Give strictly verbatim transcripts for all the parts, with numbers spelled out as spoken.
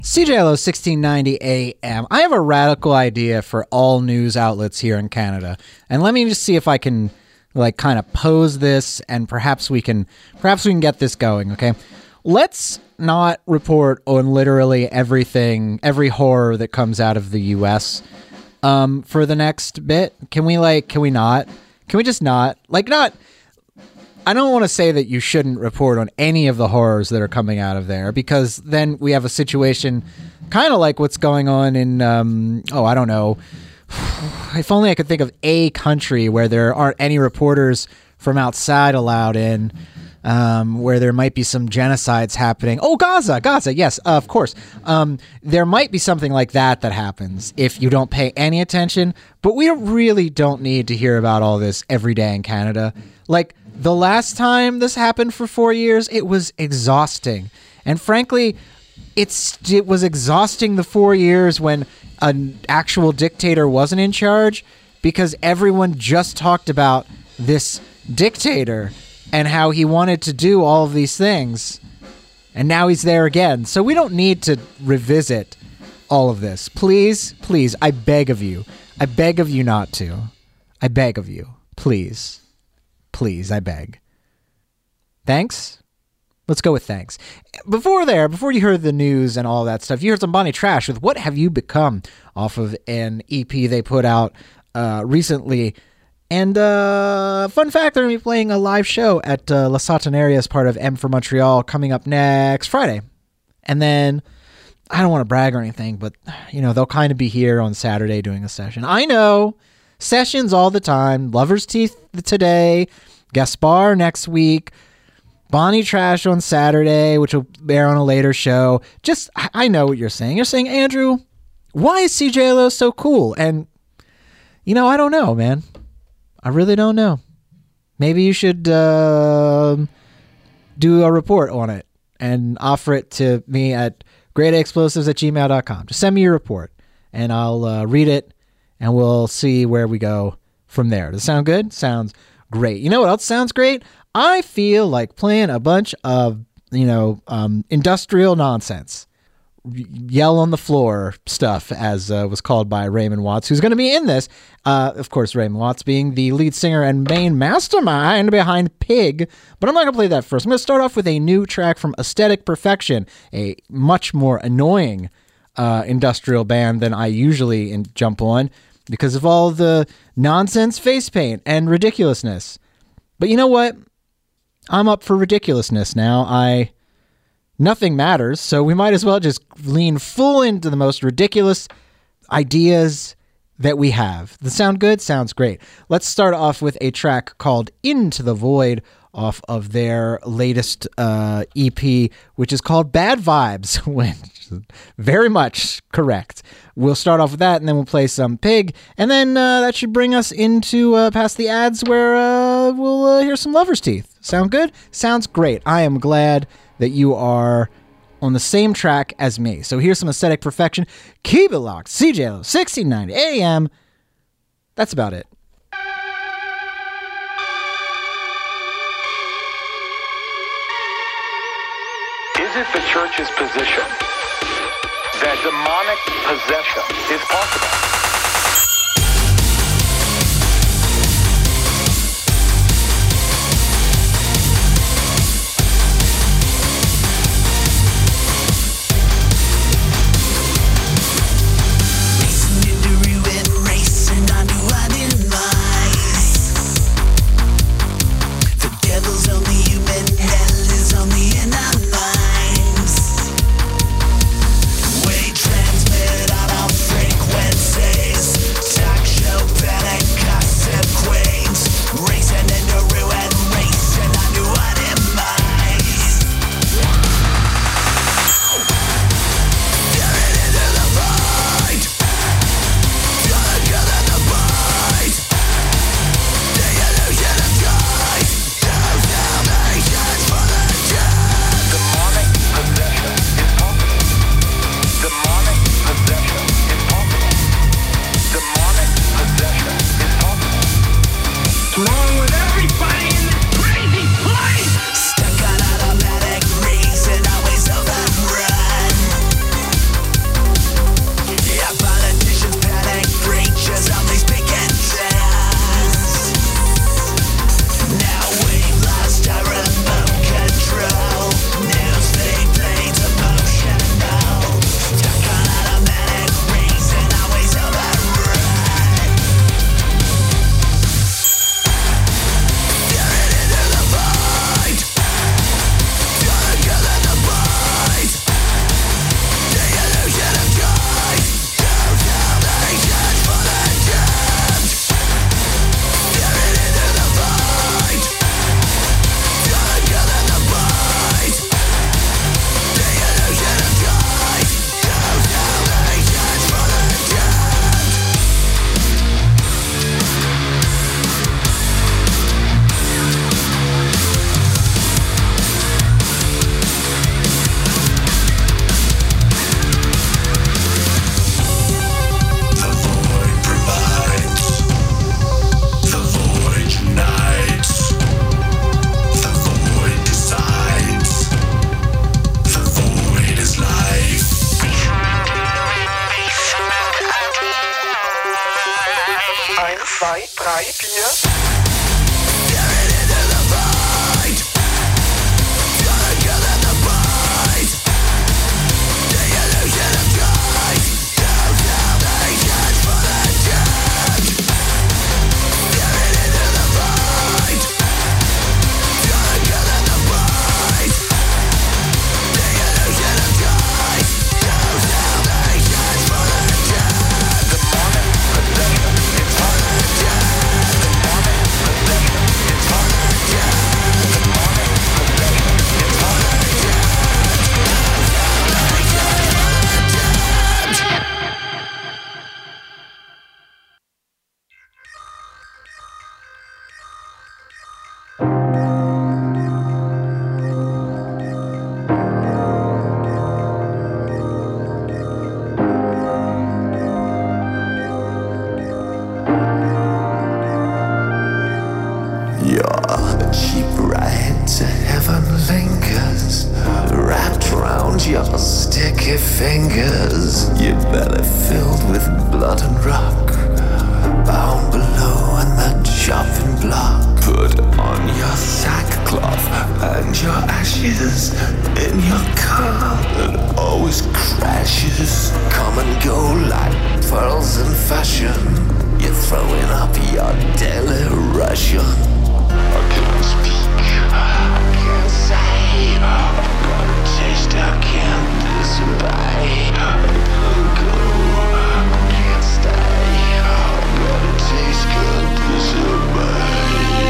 C J L O sixteen ninety A M. I have a radical idea for all news outlets here in Canada. And let me just see if I can like kind of pose this and perhaps we can perhaps we can get this going, okay? Let's not report on literally everything, every horror that comes out of the U S um for the next bit. Can we like can we not? Can we just not? Like not I don't want to say that you shouldn't report on any of the horrors that are coming out of there, because then we have a situation kind of like what's going on in, um, oh, I don't know. If only I could think of a country where there aren't any reporters from outside allowed in, um, where there might be some genocides happening. Oh, Gaza, Gaza, yes, uh, of course. Um, there might be something like that that happens if you don't pay any attention, but we really don't need to hear about all this every day in Canada. Like, the last time this happened for four years, it was exhausting. And frankly, it's it was exhausting the four years when an actual dictator wasn't in charge, because everyone just talked about this dictator and how he wanted to do all of these things. And now he's there again. So we don't need to revisit all of this. Please, please, I beg of you. I beg of you not to. I beg of you. Please. Please, I beg. Thanks? Let's go with thanks. Before there, before you heard the news and all that stuff, you heard some Bonnie Trash with What Have You Become off of an E P they put out uh, recently. And uh, fun fact, they're going to be playing a live show at uh, La Sataneria as part of M for Montreal coming up next Friday. And then, I don't want to brag or anything, but, you know, they'll kind of be here on Saturday doing a session. I know. Sessions all the time. Lover's Teeth today. Gaspar next week. Bonnie Trash on Saturday, which will air on a later show. Just, I know what you're saying. You're saying, Andrew, why is C J L O so cool? And, you know, I don't know, man. I really don't know. Maybe you should uh, do a report on it and offer it to me at grade a explosives at gmail dot com. Just send me your report, and I'll uh, read it. And we'll see where we go from there. Does it sound good? Sounds great. You know what else sounds great? I feel like playing a bunch of, you know, um, industrial nonsense. Yell on the floor stuff, as uh, was called by Raymond Watts, who's going to be in this. Uh, of course, Raymond Watts being the lead singer and main mastermind behind Pig. But I'm not going to play that first. I'm going to start off with a new track from Aesthetic Perfection, a much more annoying uh, industrial band than I usually in- jump on, because of all the nonsense face paint and ridiculousness. But you know what? I'm up for ridiculousness now. I nothing matters, so we might as well just lean full into the most ridiculous ideas that we have. Does that sound good? Sounds great. Let's start off with a track called Into the Void off of their latest uh, E P, which is called Bad Vibes, which is very much correct. We'll start off with that, and then we'll play some Pig, and then uh, that should bring us into uh, past the ads, where uh, we'll uh, hear some Lover's Teeth. Sound good? Sounds great. I am glad that you are on the same track as me. So here's some Aesthetic Perfection. Keep it locked. C J L O sixteen ninety A M. That's about it. Is it the church's position that demonic possession is possible? Transmit on a frequency. eins, zwei, drei, vier. Your sticky fingers, your belly filled with blood and rock, bound below in the chopping block. Put on your sackcloth and your ashes in your car that always crashes. Come and go like pearls in fashion. You're throwing up your daily ration. I can't speak, I can't say, I've got a taste I can't disobey. I can't go, I can't stay. I've got a taste, can't disobey.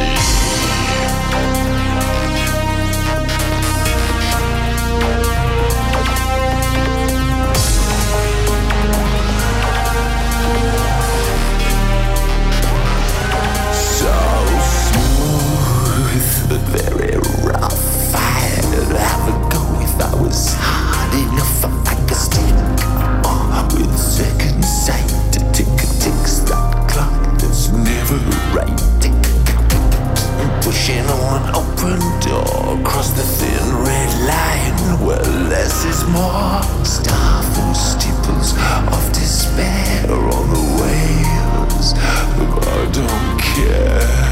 So smooth, but very rough. I'd have a go if I was hard enough. I could stick uh, with second sight to tick a tick stop clock that's never right. Tick, pushing on an open door across the thin red line where less is more. Starful steeples of despair on the waves, but I don't care.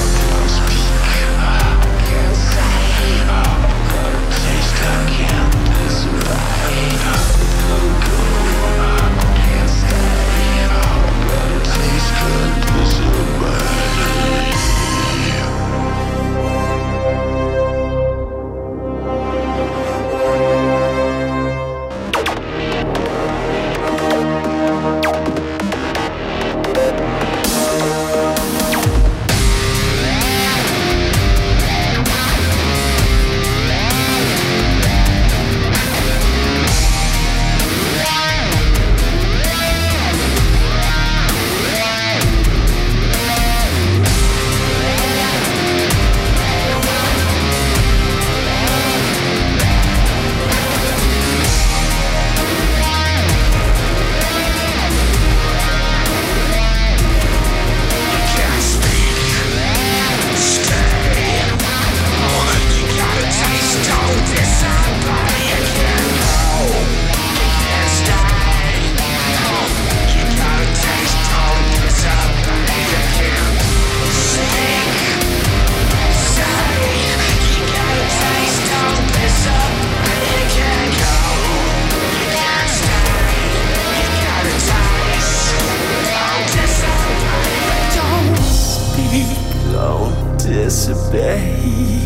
Disobey,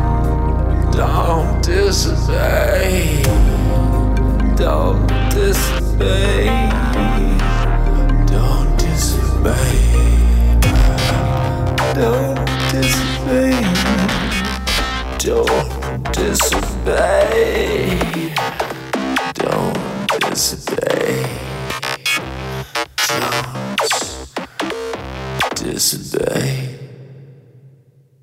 don't disobey, don't disobey, don't disobey, don't disobey, don't disobey, don't disobey, don't disobey.